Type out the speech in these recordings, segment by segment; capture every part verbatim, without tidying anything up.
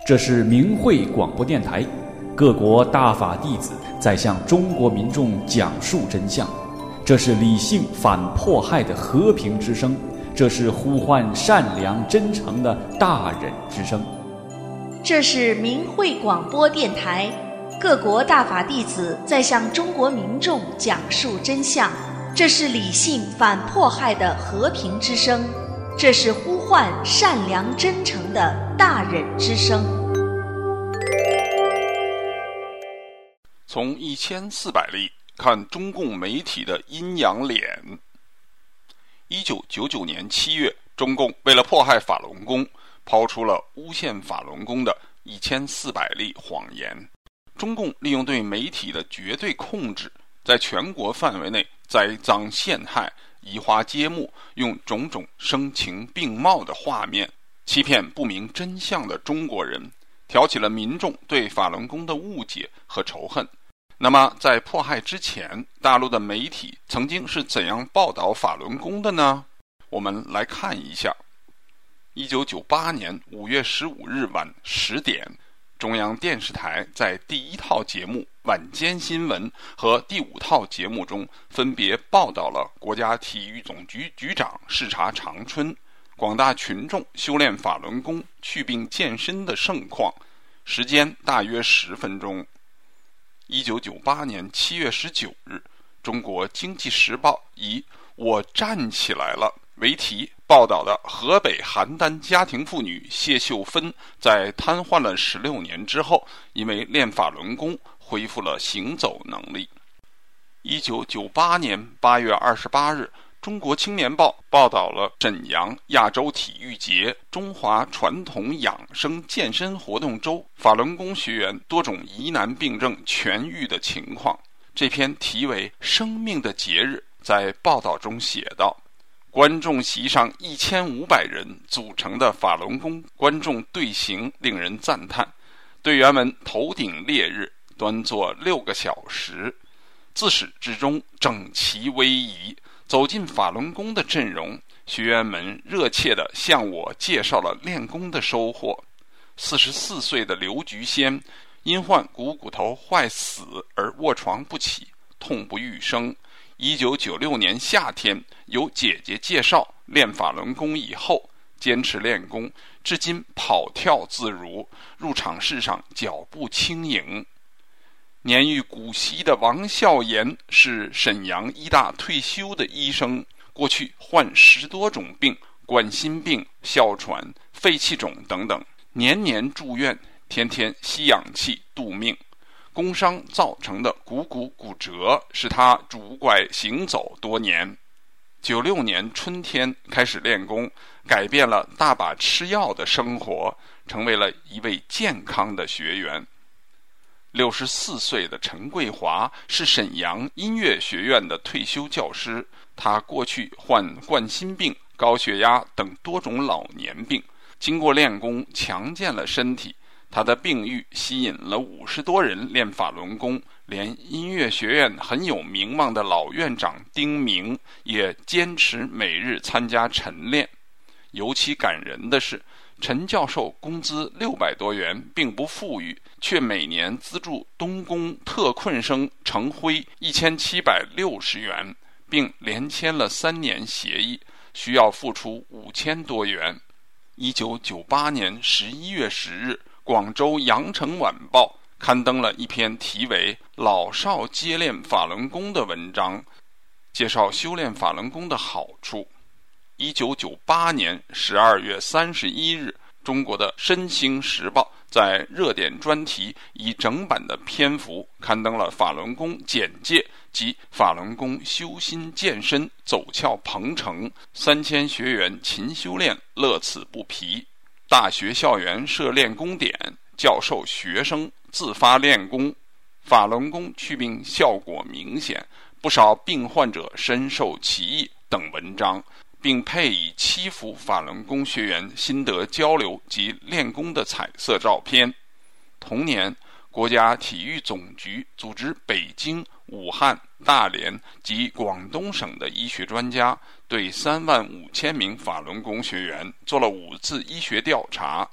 这是明慧广播电台，各国大法弟子在向中国民众讲述真相。这是理性反迫害的和平之声，这是呼唤善良真诚的大忍之声。 这是明慧广播电台，各国大法弟子在向中国民众讲述真相。这是理性反迫害的和平之声，这是呼唤善良真诚的大忍之声。 从一千四百例看中共媒体的阴阳脸。一九九九年七月，中共为了迫害法轮功，抛出了诬陷法轮功的一千四百例谎言。中共利用对媒体的绝对控制，在全国范围内栽赃陷害、移花接木，用种种声情并茂的画面欺骗不明真相的中国人，挑起了民众对法轮功的误解和仇恨。那么在迫害之前，大陆的媒体曾经是怎样报道法轮功的呢？我们来看一下。一九九八年五月十五日晚十点，中央电视台在第一套节目《晚间新闻》和第五套节目中分别报道了国家体育总局局长视察长春，广大群众修炼法轮功、祛病健身的盛况，时间大约十分钟。一九九八年七月十九日，中国经济时报以我站起来了为题报道的河北邯郸家庭妇女谢秀芬在瘫痪了十六年之后，因为练法轮功恢复了行走能力。一九九八年八月二十八日，中国青年报报道了沈阳亚洲体育节中华传统养生健身活动周法轮功学员多种疑难病症痊愈的情况。这篇题为《生命的节日》在报道中写道，观众席上一千五百人组成的法轮功观众队形令人赞叹，队员们头顶烈日，端坐六个小时，自始至终整齐威仪。走进法轮功的阵容，学员们热切地向我介绍了练功的收获。四十四岁的刘菊仙因患股骨头坏死而卧床不起，痛不欲生。一九九六年夏天，由姐姐介绍练法轮功以后，坚持练功，至今跑跳自如，入场式上脚步轻盈。年逾古稀的王孝言是沈阳医大退休的医生，过去患十多种病，冠心病、哮喘、肺气肿等等，年年住院，天天吸氧气度命。工伤造成的股骨骨折使他拄拐行走多年。九六年春天开始练功，改变了大把吃药的生活，成为了一位健康的学员。六十四岁的陈桂华是沈阳音乐学院的退休教师，他过去患冠心病、高血压等多种老年病，经过练功强健了身体。他的病愈吸引了五十多人练法轮功，连音乐学院很有名望的老院长丁明也坚持每日参加晨练。尤其感人的是，陈教授工资六百多元，并不富裕，却每年资助东宫特困生程辉一千七百六十元，并连签了三年协议，需要付出五千多元。一九九八年十一月十日，广州羊城晚报刊登了一篇题为《老少皆练法轮功》的文章，介绍修炼法轮功的好处。一九九八年十二月三十一日，中国的《申星时报》在热点专题以整版的篇幅刊登了法轮功简介及法轮功修心健身走俏鹏程，三千学员勤修炼，乐此不疲。大学校园设练功点，教授学生自发练功，法轮功祛病效果明显，不少病患者深受其益等文章，并配以七幅法轮功学员心得交流及练功的彩色照片。同年，国家体育总局组织北京、武汉、大连及广东省的医学专家对三万五千名法轮功学员做了五次医学调查，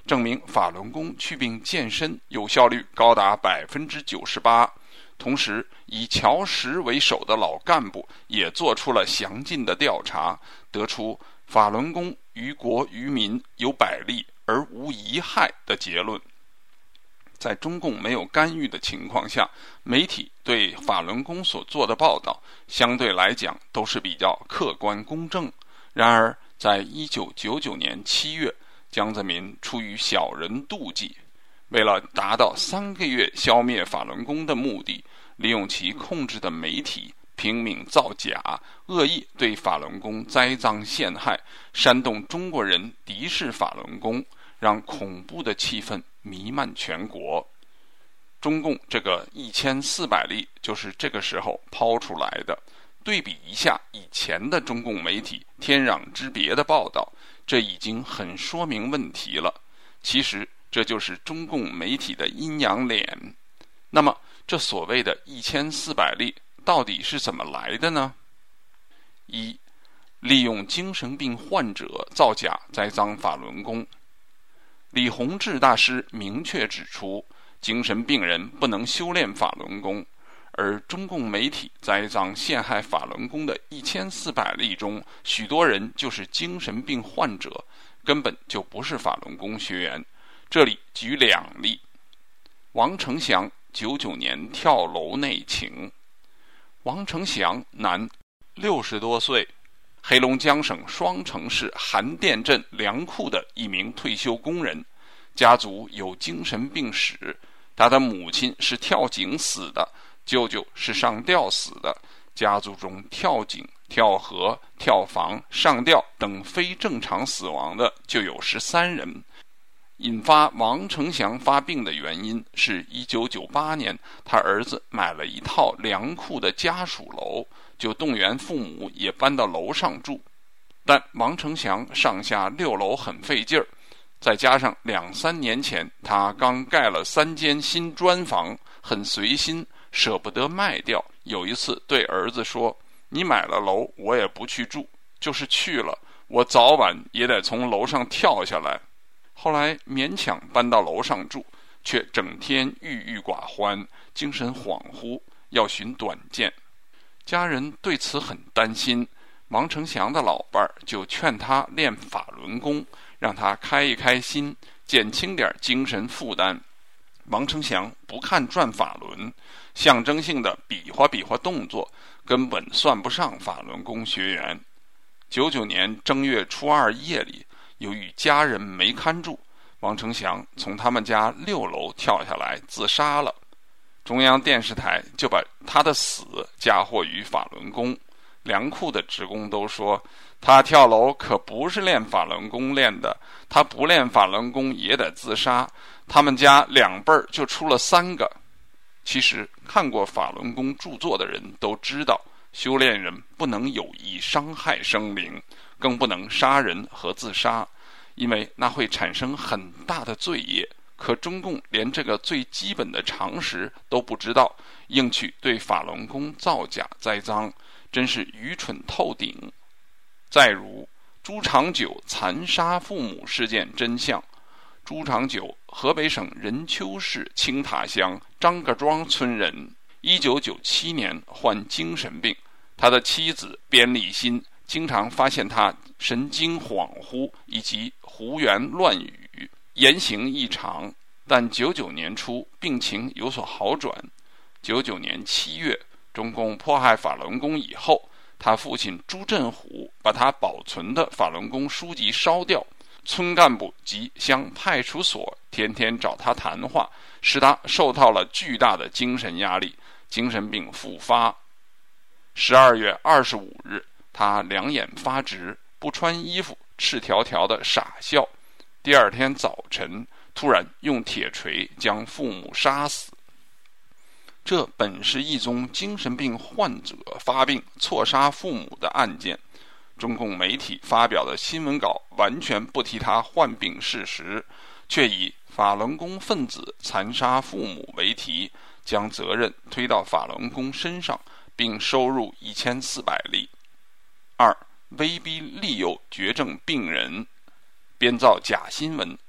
证明法轮功祛病健身有效率高达百分之九十八。同时，以乔石为首的老干部也做出了详尽的调查，得出法轮功于国于民有百利而无一害的结论。在中共没有干预的情况下，媒体对法轮功所做的报道相对来讲都是比较客观公正。然而在一九九九年七月，江泽民出于小人妒忌，为了达到三个月消灭法轮功的目的，利用其控制的媒体拼命造假，恶意对法轮功栽赃陷害，煽动中国人敌视法轮功，让恐怖的气氛弥漫全国。中共这个一千四百例就是这个时候抛出来的。对比一下以前的中共媒体天壤之别的报道，这已经很说明问题了。其实这就是中共媒体的阴阳脸。那么这所谓的一千四百例到底是怎么来的呢？一、利用精神病患者造假栽赃法轮功。李洪志大师明确指出，精神病人不能修炼法轮功，而中共媒体栽赃陷害法轮功的一千四百例中，许多人就是精神病患者，根本就不是法轮功学员。这里举两例。王成祥九九年跳楼内情。王成祥，男，六十多岁，黑龙江省双城市韩店镇粮库的一名退休工人，家族有精神病史。他的母亲是跳井死的，舅舅是上吊死的，家族中跳井、跳河、跳房、上吊等非正常死亡的就有十三人。引发王成祥发病的原因是一九九八年他儿子买了一套粮库的家属楼，就动员父母也搬到楼上住。但王成祥上下六楼很费劲儿，再加上两三年前他刚盖了三间新砖房，很随心，舍不得卖掉。有一次对儿子说，你买了楼我也不去住，就是去了我早晚也得从楼上跳下来。后来勉强搬到楼上住，却整天郁郁寡欢，精神恍惚，要寻短见。家人对此很担心，王成祥的老伴儿就劝他练法轮功，让他开一开心，减轻点精神负担。王成祥不看转法轮，象征性的比划比划动作，根本算不上法轮功学员。九九年正月初二夜里，由于家人没看住，王成祥从他们家六楼跳下来自杀了。中央电视台就把他的死嫁祸于法轮功。粮库的职工都说，他跳楼可不是练法轮功练的，他不练法轮功也得自杀。他们家两辈儿就出了三个。其实看过法轮功著作的人都知道，修炼人不能有意伤害生灵，更不能杀人和自杀，因为那会产生很大的罪业。可中共连这个最基本的常识都不知道，硬去对法轮功造假栽赃，真是愚蠢透顶。再如朱长久残杀父母事件真相。朱长久，河北省任丘市青塔乡张各庄村人，一九九七年患精神病，他的妻子边立新经常发现他神经恍惚以及胡言乱语，言行异常。但九九年初病情有所好转。九九年七月，中共迫害法轮功以后，他父亲朱振虎把他保存的法轮功书籍烧掉，村干部及乡派出所天天找他谈话，使他受到了巨大的精神压力，精神病复发。十二月二十五日，他两眼发直，不穿衣服，赤条条的傻笑。第二天早晨，突然用铁锤将父母杀死。这本是一宗精神病患者发病错杀父母的案件，中共媒体发表的新闻稿完全不提他患病事实，却以法轮功分子残杀父母为题，将责任推到法轮功身上，并收入一千四百例。二、威逼利诱绝症病人，编造假新闻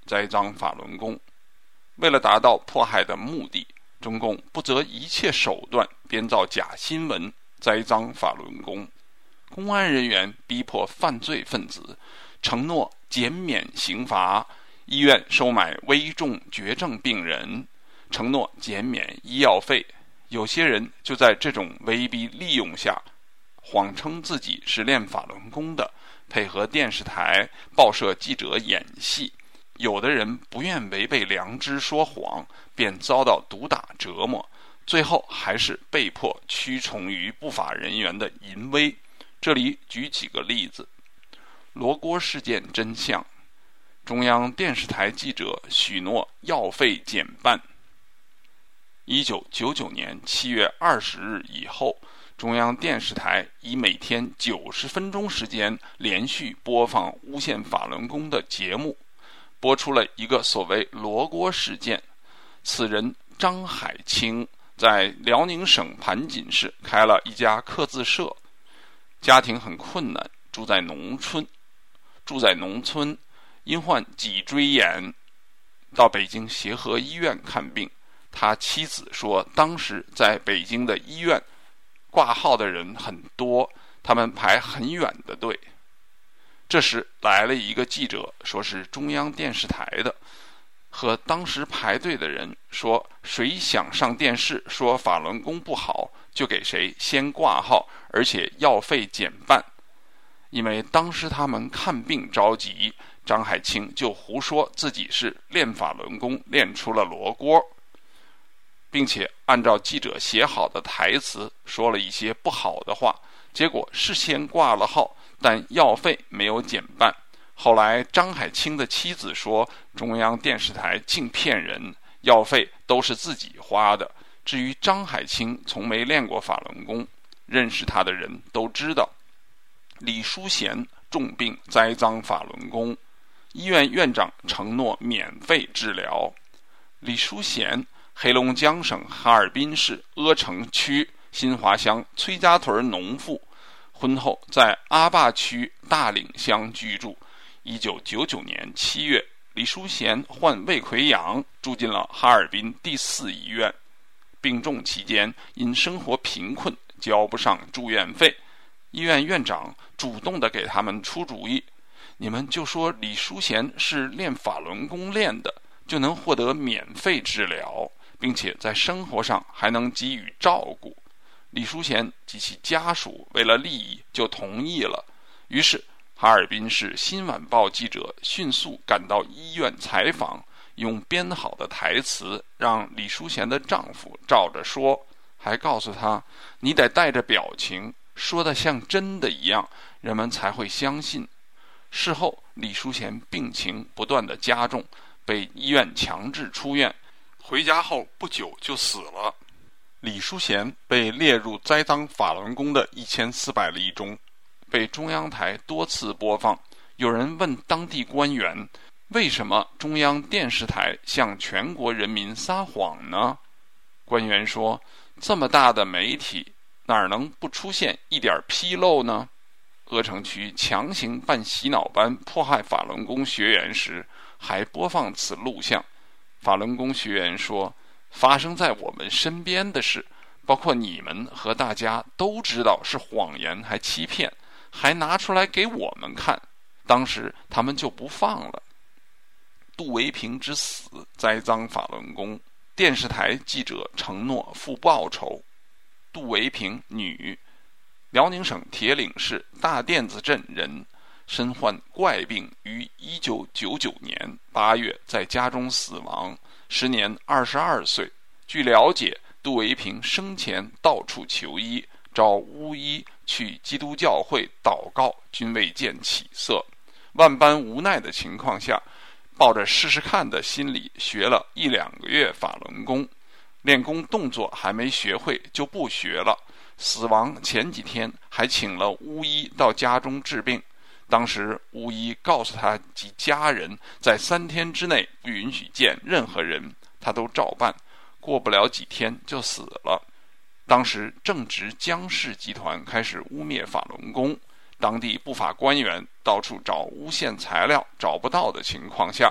栽赃法轮功。为了达到迫害的目的，中共不择一切手段编造假新闻，栽赃法轮功。公安人员逼迫犯罪分子承诺减免刑罚，医院收买危重绝症病人，承诺减免医药费。有些人就在这种威逼利用下，谎称自己是练法轮功的，配合电视台、报社记者演戏。有的人不愿违背良知说谎，便遭到毒打折磨，最后还是被迫屈从于不法人员的淫威。这里举几个例子。罗锅事件真相，中央电视台记者许诺药费减半。一九九九年七月二十日以后，中央电视台以每天九十分钟时间连续播放诬陷法轮功的节目，播出了一个所谓罗锅事件。此人张海清在辽宁省盘锦市开了一家刻字社，家庭很困难，住在农村住在农村因患脊椎炎到北京协和医院看病。他妻子说，当时在北京的医院挂号的人很多，他们排很远的队。这时来了一个记者，说是中央电视台的，和当时排队的人说，谁想上电视说法轮功不好，就给谁先挂号，而且药费减半。因为当时他们看病着急，张海清就胡说自己是练法轮功练出了罗锅，并且按照记者写好的台词说了一些不好的话，结果事先挂了号，但药费没有减半。后来张海清的妻子说，中央电视台净骗人，药费都是自己花的。至于张海清从没练过法轮功，认识他的人都知道。李淑贤重病栽赃法轮功，医院院长承诺免费治疗。李淑贤，黑龙江省哈尔滨市阿城区新华乡崔家屯农妇，婚后在阿坝区大岭乡居住。一九九九年七月，李淑贤患胃溃疡，住进了哈尔滨第四医院。病重期间，因生活贫困，交不上住院费。医院院长主动地给他们出主意，你们就说李淑贤是练法轮功练的，就能获得免费治疗，并且在生活上还能给予照顾。李淑贤及其家属为了利益就同意了。于是哈尔滨市新晚报记者迅速赶到医院采访，用编好的台词让李淑贤的丈夫照着说，还告诉他，你得带着表情，说得像真的一样，人们才会相信。事后李淑贤病情不断的加重，被医院强制出院，回家后不久就死了。李淑贤被列入栽赃法轮功的一千四百例中，被中央台多次播放。有人问当地官员，为什么中央电视台向全国人民撒谎呢？官员说，这么大的媒体，哪能不出现一点纰漏呢？阿城区强行办洗脑班迫害法轮功学员时，还播放此录像。法轮功学员说，发生在我们身边的事，包括你们和大家都知道是谎言还欺骗，还拿出来给我们看，当时他们就不放了。杜维平之死栽赃法轮功，电视台记者承诺付报酬。杜维平，女，辽宁省铁岭市大甸子镇人，身患怪病，于一九九九年八月在家中死亡，时年二十二岁。据了解，杜维平生前到处求医，找巫医，去基督教会祷告，均未见起色。万般无奈的情况下，抱着试试看的心理，学了一两个月法轮功，练功动作还没学会就不学了。死亡前几天还请了巫医到家中治病，当时巫医告诉他及家人，在三天之内不允许见任何人，他都照办，过不了几天就死了。当时正值江氏集团开始污蔑法轮功，当地不法官员到处找诬陷材料找不到的情况下，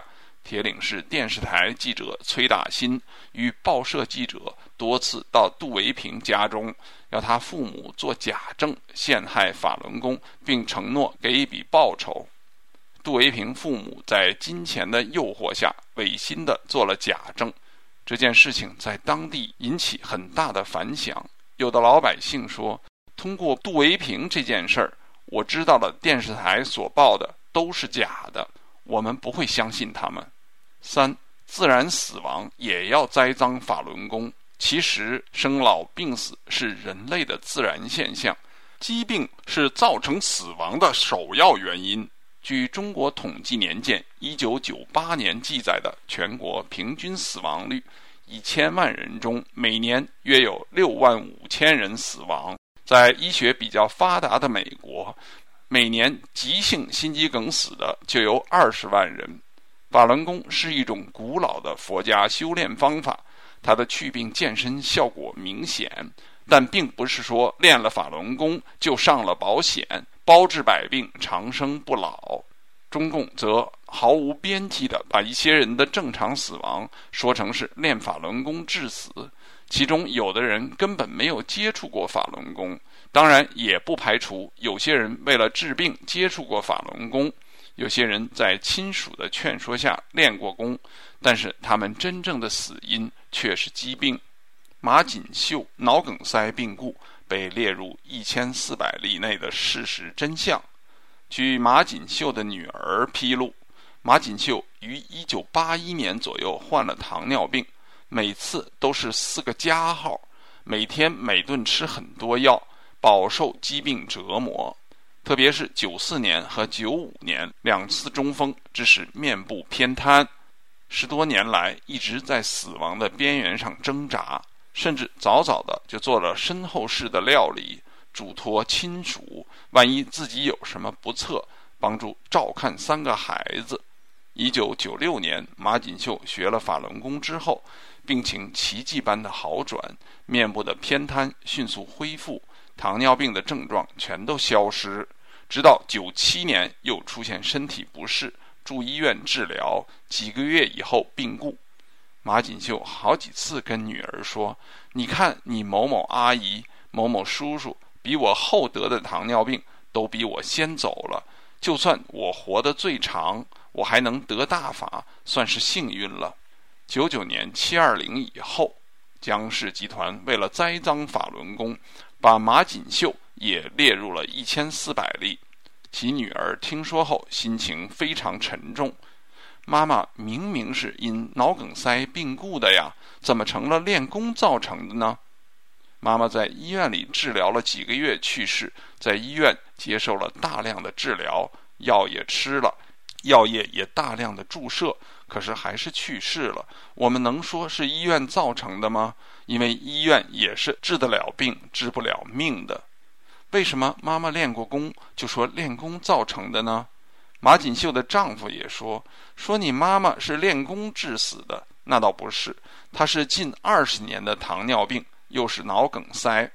铁岭市电视台记者崔大新与报社记者多次到杜维平家中，要他父母做假证陷害法轮功，并承诺给一笔报酬。杜维平父母在金钱的诱惑下违心地做了假证，这件事情在当地引起很大的反响。有的老百姓说，通过杜维平这件事儿，我知道了电视台所报的都是假的，我们不会相信他们。三，自然死亡也要栽赃法轮功。其实生老病死是人类的自然现象，疾病是造成死亡的首要原因。据中国统计年鉴一九九八年记载的全国平均死亡率，一千万人中每年约有六万五千人死亡。在医学比较发达的美国，每年急性心肌梗死的就有二十万人。法轮功是一种古老的佛家修炼方法，它的祛病健身效果明显，但并不是说练了法轮功就上了保险，包治百病，长生不老。中共则毫无边际地把一些人的正常死亡说成是练法轮功致死，其中有的人根本没有接触过法轮功，当然也不排除有些人为了治病接触过法轮功，有些人在亲属的劝说下练过功，但是他们真正的死因却是疾病。马锦秀脑梗塞病故被列入一千四百例内的事实真相。据马锦秀的女儿披露，马锦秀于一九八一年左右患了糖尿病，每次都是四个加号，每天每顿吃很多药，饱受疾病折磨。特别是九四年和九五年两次中风，致使面部偏瘫，十多年来一直在死亡的边缘上挣扎，甚至早早的就做了身后事的料理，嘱托亲属，万一自己有什么不测，帮助照看三个孩子。一九九六年，马锦秀学了法轮功之后，病情奇迹般的好转，面部的偏瘫迅速恢复，糖尿病的症状全都消失。直到九七年又出现身体不适，住医院治疗，几个月以后病故。马锦秀好几次跟女儿说，你看你某某阿姨某某叔叔比我后得的糖尿病都比我先走了，就算我活得最长，我还能得大法，算是幸运了。九九年七二零以后，江氏集团为了栽赃法轮功，把马锦秀也列入了一千四百例。其女儿听说后心情非常沉重，妈妈明明是因脑梗塞病故的呀，怎么成了练功造成的呢？妈妈在医院里治疗了几个月去世，在医院接受了大量的治疗，药也吃了，药液也大量的注射，可是还是去世了。我们能说是医院造成的吗？因为医院也是治得了病治不了命的。为什么妈妈练过功就说练功造成的呢？马锦秀的丈夫也说说你妈妈是练功致死的，那倒不是，她是近二十年的糖尿病，又是脑梗塞。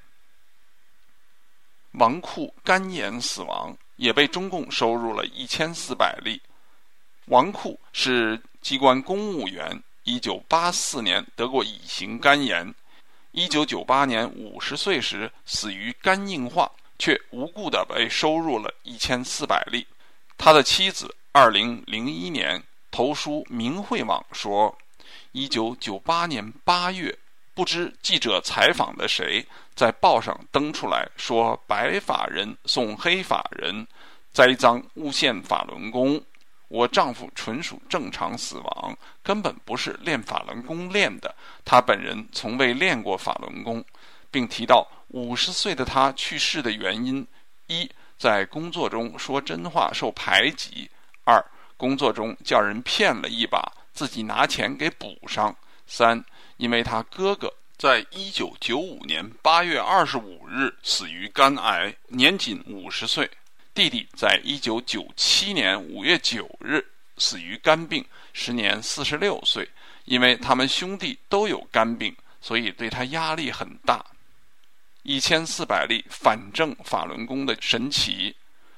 王库肝炎死亡也被中共收入了一千四百例。王库是机关公务员，一九八四年得过乙型肝炎，一九九八年五十岁时死于肝硬化，却无故的被收入了一千四百例。他的妻子二零零一年投书明慧网说，一九九八年八月，不知记者采访的谁在报上登出来说白法人送黑法人，栽赃诬陷法轮功。我丈夫纯属正常死亡，根本不是练法轮功练的，他本人从未练过法轮功，并提到五十岁的他去世的原因：一，在工作中说真话受排挤；二，工作中叫人骗了一把，自己拿钱给补上；三，因为他哥哥在一九九五年八月二十五日死于肝癌，年仅五十岁；弟弟在一九九七年五月九日死于肝病，时年四十六岁。因为他们兄弟都有肝病，所以对他压力很大。一千四百例反正法轮功的神奇。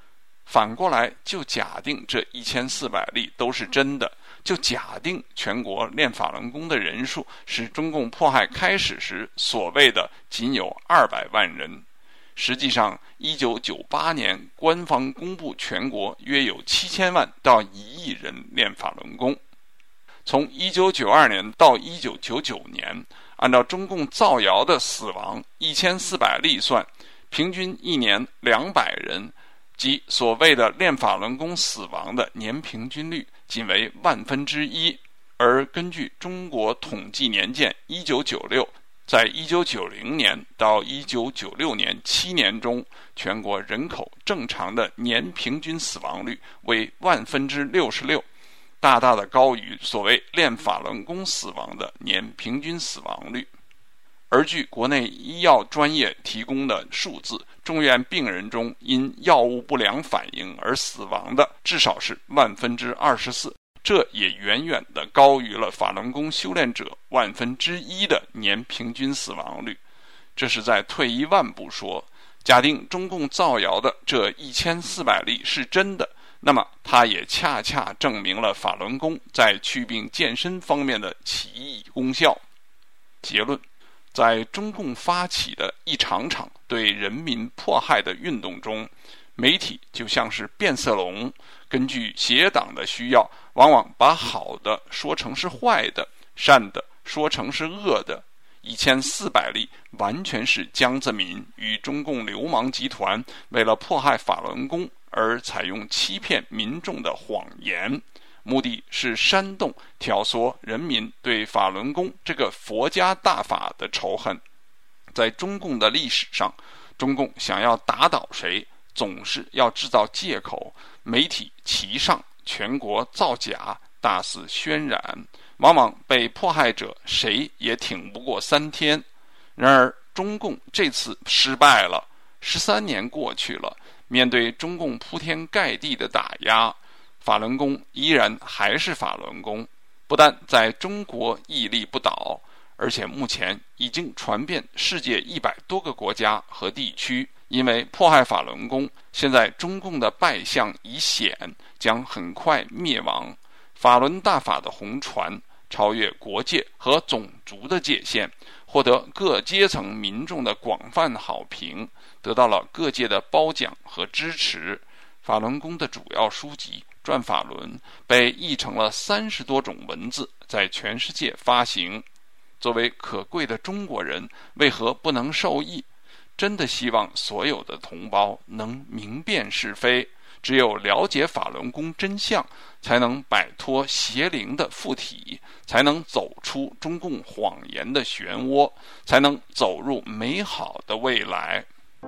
反过来就假定这一千四百例都是真的，就假定全国练法轮功的人数是中共迫害开始时所谓的仅有二百万人。实际上一九九八年官方公布全国约有七千万到一亿人练法轮功。从一九九二年到一九九九年，按照中共造谣的死亡一千四百例算，平均一年两百人，即所谓的练法轮功死亡的年平均率仅为万分之一。而根据中国统计年鉴一九九六，在一九九零年到一九九六年七年中，全国人口正常的年平均死亡率为万分之六十六，大大的高于所谓练法轮功死亡的年平均死亡率。而据国内医药专业提供的数字，住院病人中因药物不良反应而死亡的至少是万分之二十四，这也远远的高于了法轮功修炼者万分之一的年平均死亡率。这是在退一万步说，假定中共造谣的这一千四百例是真的，那么它也恰恰证明了法轮功在祛病健身方面的奇异功效。结论，在中共发起的一场场对人民迫害的运动中，媒体就像是变色龙，根据邪党的需要，往往把好的说成是坏的，善的说成是恶的。一千四百例完全是江泽民与中共流氓集团为了迫害法轮功而采用欺骗民众的谎言，目的是煽动挑唆人民对法轮功这个佛家大法的仇恨。在中共的历史上，中共想要打倒谁，总是要制造借口，媒体齐上，全国造假，大肆渲染，往往被迫害者谁也挺不过三天。然而中共这次失败了，十三年过去了，面对中共铺天盖地的打压，法轮功依然还是法轮功，不但在中国屹立不倒，而且目前已经传遍世界一百多个国家和地区。因为迫害法轮功，现在中共的败相已显，将很快灭亡。法轮大法的红传超越国界和种族的界限，获得各阶层民众的广泛好评，得到了各界的褒奖和支持。法轮功的主要书籍《转法轮》被译成了三十多种文字，在全世界发行。作为可贵的中国人，为何不能受益？真的希望所有的同胞能明辨是非，只有了解法轮功真相，才能摆脱邪灵的附体，才能走出中共谎言的漩涡，才能走入美好的未来。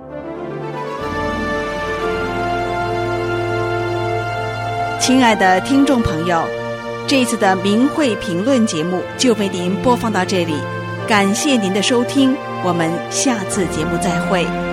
亲爱的听众朋友，这一次的明慧评论节目就为您播放到这里，感谢您的收听，我们下次节目再会。